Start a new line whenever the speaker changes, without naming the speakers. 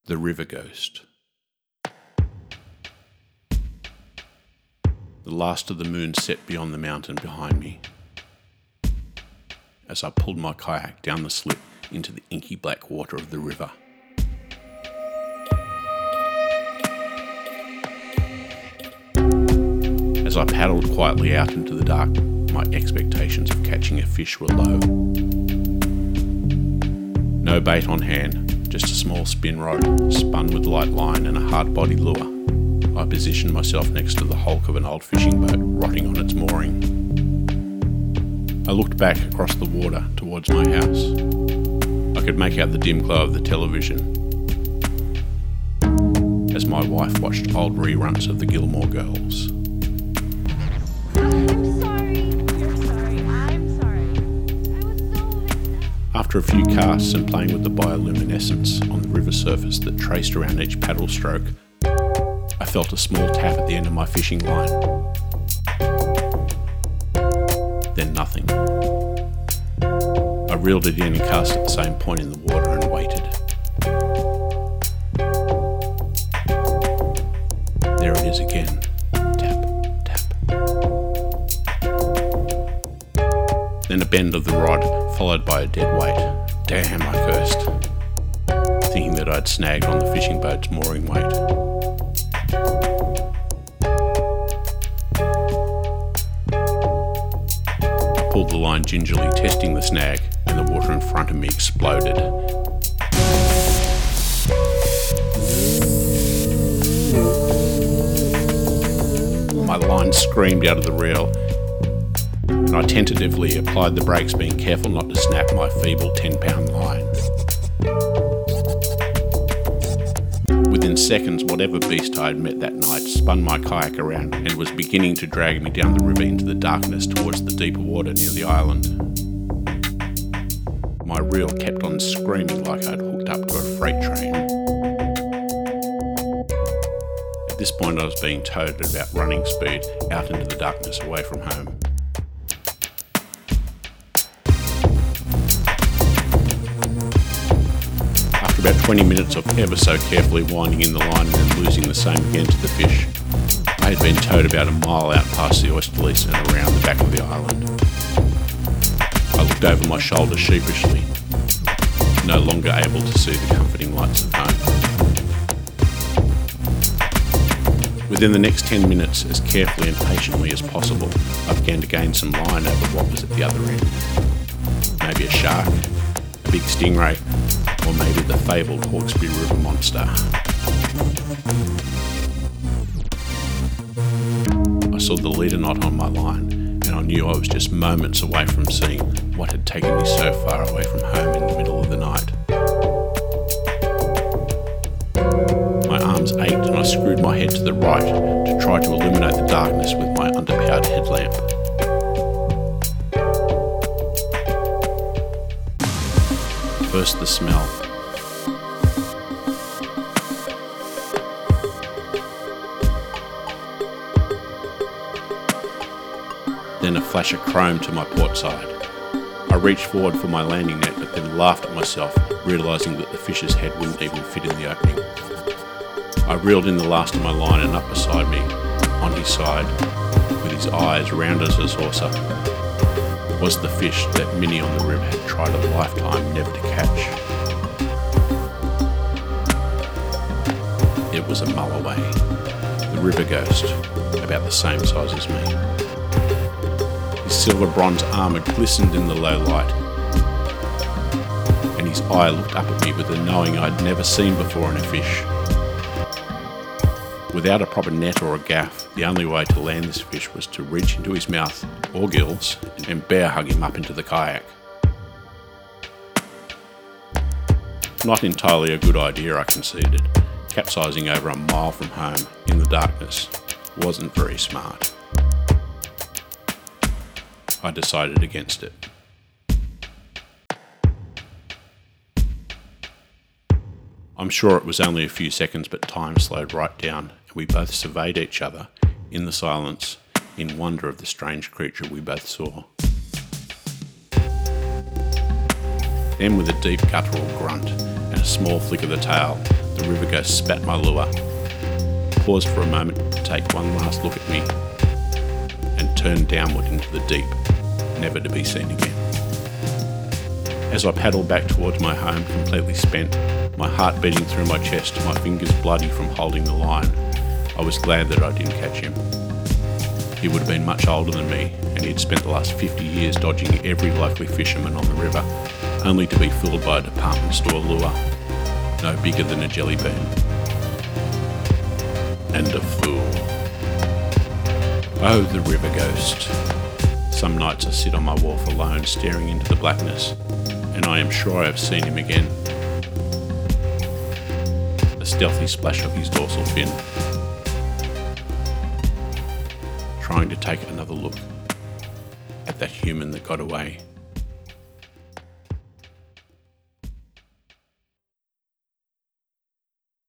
The River Ghost. The last of the moon set beyond the mountain behind me as I pulled my kayak down the slip into the inky black water of the river. As I paddled quietly out into the dark, my expectations of catching a fish were low. No bait on hand, just a small spin rod spun with light line and a hard body lure. I positioned myself next to the hulk of an old fishing boat rotting on its mooring. I looked back across the water towards my house. I could make out the dim glow of the television as my wife watched old reruns of the Gilmore Girls. After a few casts and playing with the bioluminescence on the river surface that traced around each paddle stroke, I felt a small tap at the end of my fishing line. Then nothing. I reeled it in and cast at the same point in the water and waited. There it is again. Tap, tap. Then a bend of the rod, followed by a dead weight. Damn, I cursed, thinking that I'd snagged on the fishing boat's mooring weight. I pulled the line gingerly, testing the snag, and the water in front of me exploded. My line screamed out of the reel, and I tentatively applied the brakes, being careful not to snap my feeble 10-pound line. Within seconds, whatever beast I had met that night spun my kayak around and was beginning to drag me down the river into the darkness towards the deeper water near the island. My reel kept on screaming like I'd hooked up to a freight train. At this point, I was being towed at about running speed out into the darkness away from home. After about 20 minutes of ever so carefully winding in the line and then losing the same again to the fish, I had been towed about a mile out past the oyster lease and around the back of the island. I looked over my shoulder sheepishly, no longer able to see the comforting lights of home. Within the next 10 minutes, as carefully and patiently as possible, I began to gain some line over what was at the other end. Maybe a shark, a big stingray, or maybe the fabled Hawkesbury River monster. I saw the leader knot on my line, and I knew I was just moments away from seeing what had taken me so far away from home in the middle of the night. My arms ached and I screwed my head to the right to try to illuminate the darkness with my underpowered headlamp. First the smell. Then a flash of chrome to my port side. I reached forward for my landing net but then laughed at myself, realising that the fish's head wouldn't even fit in the opening. I reeled in the last of my line and up beside me, on his side, with his eyes round as a saucer, was the fish that Minnie on the river had tried a lifetime never to catch. It was a mulloway, the river ghost, about the same size as me. His silver bronze armour glistened in the low light, and his eye looked up at me with a knowing I'd never seen before in a fish. Without a proper net or a gaff, the only way to land this fish was to reach into his mouth or gills and bear hug him up into the kayak. Not entirely a good idea, I conceded. Capsizing over a mile from home in the darkness wasn't very smart. I decided against it. I'm sure it was only a few seconds, but time slowed right down, and we both surveyed each other in the silence in wonder of the strange creature we both saw. Then with a deep guttural grunt and a small flick of the tail, the the river ghost spat my lure, paused for a moment to take one last look at me, and turned downward into the deep, never to be seen again. As I paddled back towards my home, completely spent, my heart beating through my chest, my fingers bloody from holding the line, I was glad that I didn't catch him. He would have been much older than me, and he'd spent the last 50 years dodging every likely fisherman on the river, only to be fooled by a department store lure, no bigger than a jelly bean. And a fool. Oh, the river ghost. Some nights I sit on my wharf alone, staring into the blackness, and I am sure I have seen him again. A stealthy splash of his dorsal fin, trying to take another look at that human that got away.